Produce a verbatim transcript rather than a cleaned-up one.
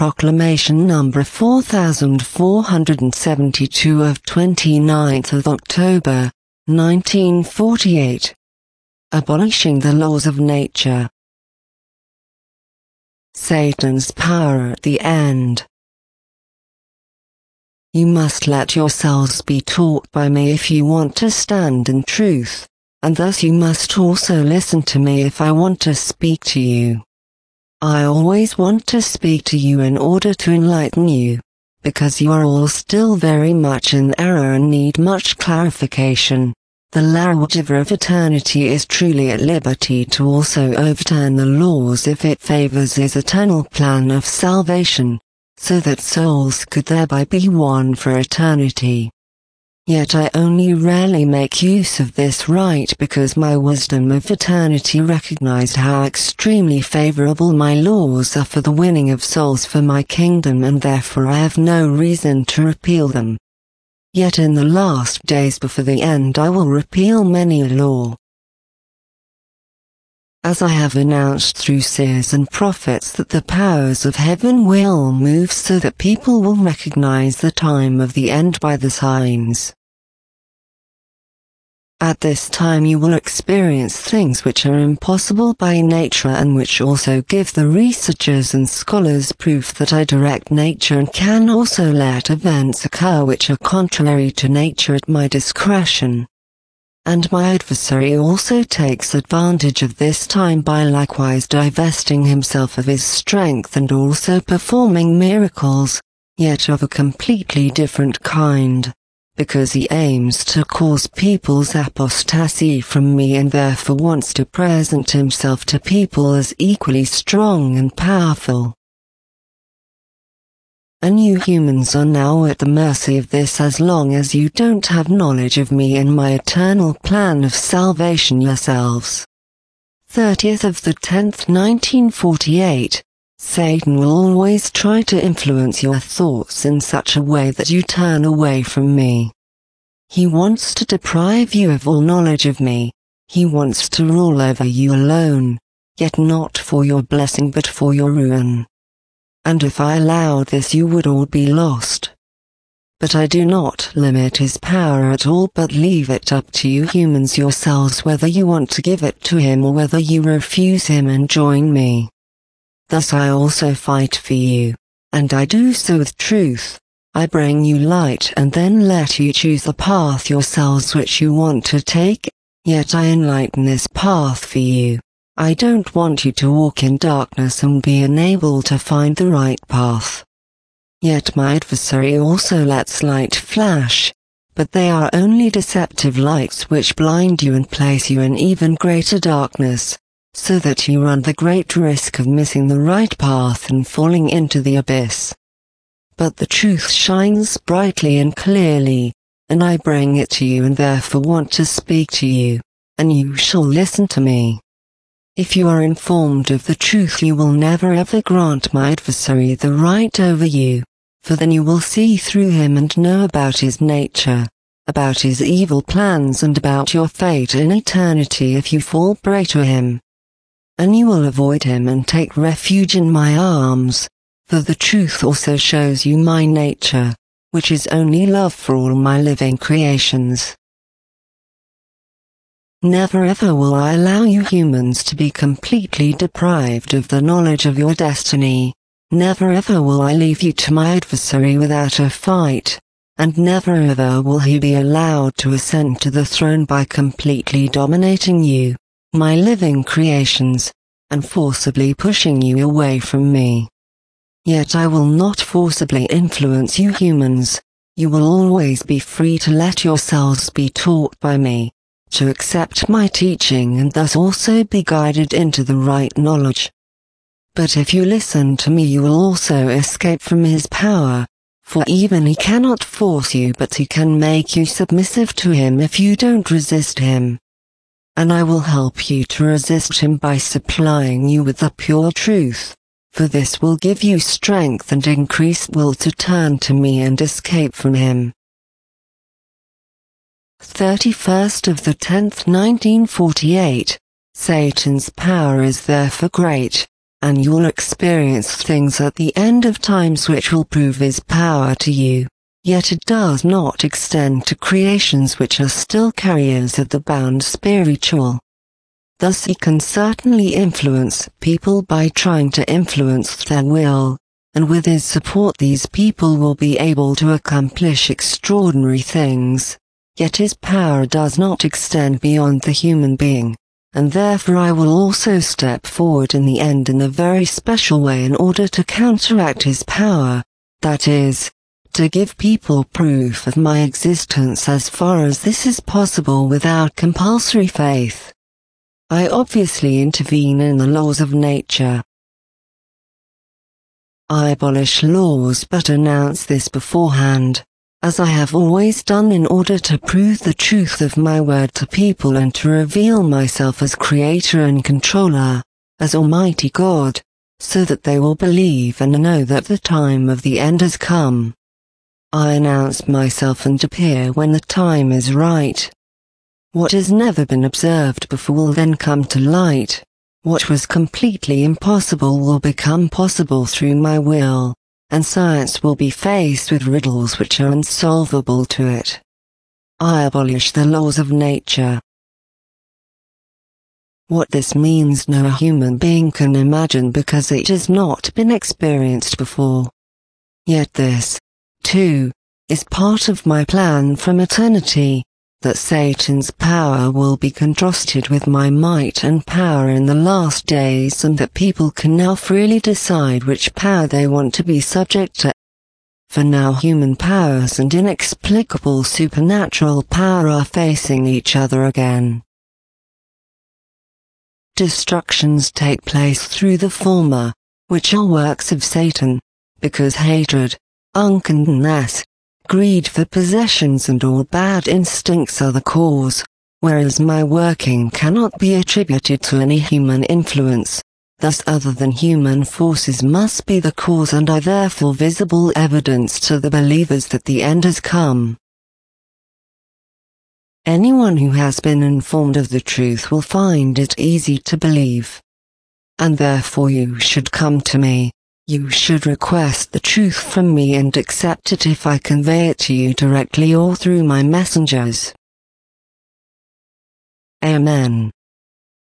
Proclamation number four thousand four hundred seventy-two of twenty-ninth of October, nineteen forty-eight. Abolishing the laws of nature. Satan's power at the end. You must let yourselves be taught by me if you want to stand in truth, and thus you must also listen to me if I want to speak to you. I always want to speak to you in order to enlighten you, because you are all still very much in error and need much clarification. The Lawgiver of eternity is truly at liberty to also overturn the laws if it favors his eternal plan of salvation, so that souls could thereby be won for eternity. Yet I only rarely make use of this right because my wisdom of eternity recognized how extremely favorable my laws are for the winning of souls for my kingdom, and therefore I have no reason to repeal them. Yet in the last days before the end I will repeal many a law. As I have announced through seers and prophets that the powers of heaven will move so that people will recognize the time of the end by the signs. At this time you will experience things which are impossible by nature and which also give the researchers and scholars proof that I direct nature and can also let events occur which are contrary to nature at my discretion. And my adversary also takes advantage of this time by likewise divesting himself of his strength and also performing miracles, yet of a completely different kind, because he aims to cause people's apostasy from me and therefore wants to present himself to people as equally strong and powerful. And you humans are now at the mercy of this as long as you don't have knowledge of me and my eternal plan of salvation yourselves. thirtieth of the tenth nineteen forty-eight. Satan will always try to influence your thoughts in such a way that you turn away from me. He wants to deprive you of all knowledge of me. He wants to rule over you alone, yet not for your blessing but for your ruin. And if I allowed this you would all be lost. But I do not limit his power at all but leave it up to you humans yourselves whether you want to give it to him or whether you refuse him and join me. Thus I also fight for you, and I do so with truth. I bring you light and then let you choose the path yourselves which you want to take, yet I enlighten this path for you. I don't want you to walk in darkness and be unable to find the right path. Yet my adversary also lets light flash, but they are only deceptive lights which blind you and place you in even greater darkness, so that you run the great risk of missing the right path and falling into the abyss. But the truth shines brightly and clearly, and I bring it to you and therefore want to speak to you, and you shall listen to me. If you are informed of the truth you will never ever grant my adversary the right over you, for then you will see through him and know about his nature, about his evil plans and about your fate in eternity if you fall prey to him. And you will avoid him and take refuge in my arms, for the truth also shows you my nature, which is only love for all my living creations. Never ever will I allow you humans to be completely deprived of the knowledge of your destiny. Never ever will I leave you to my adversary without a fight, and never ever will he be allowed to ascend to the throne by completely dominating you, my living creations, and forcibly pushing you away from me. Yet I will not forcibly influence you humans. You will always be free to let yourselves be taught by me, to accept my teaching and thus also be guided into the right knowledge. But if you listen to me you will also escape from his power, for even he cannot force you but he can make you submissive to him if you don't resist him. And I will help you to resist him by supplying you with the pure truth, for this will give you strength and increased will to turn to me and escape from him. thirty-first of the tenth nineteen forty-eight. Satan's power is therefore great, and you'll experience things at the end of times which will prove His power to you. Yet it does not extend to creations which are still carriers of the bound spiritual. Thus He can certainly influence people by trying to influence their will, and with His support these people will be able to accomplish extraordinary things. Yet His power does not extend beyond the human being, and therefore I will also step forward in the end in a very special way in order to counteract His power, that is, to give people proof of my existence as far as this is possible without compulsory faith. I obviously intervene in the laws of nature. I abolish laws but announce this beforehand, as I have always done in order to prove the truth of my word to people and to reveal myself as Creator and Controller, as Almighty God, so that they will believe and know that the time of the end has come. I announce myself and appear when the time is right. What has never been observed before will then come to light. What was completely impossible will become possible through my will, and science will be faced with riddles which are unsolvable to it. I abolish the laws of nature. What this means no human being can imagine because it has not been experienced before. Yet this, too, is part of my plan from eternity, that Satan's power will be contrasted with my might and power in the last days, and that people can now freely decide which power they want to be subject to. For now human powers and inexplicable supernatural power are facing each other again. Destructions take place through the former, which are works of Satan, because hatred, unkindness, greed for possessions and all bad instincts are the cause, whereas my working cannot be attributed to any human influence, thus other than human forces must be the cause and are therefore visible evidence to the believers that the end has come. Anyone who has been informed of the truth will find it easy to believe. And therefore you should come to me. You should request the truth from me and accept it if I convey it to you directly or through my messengers. Amen.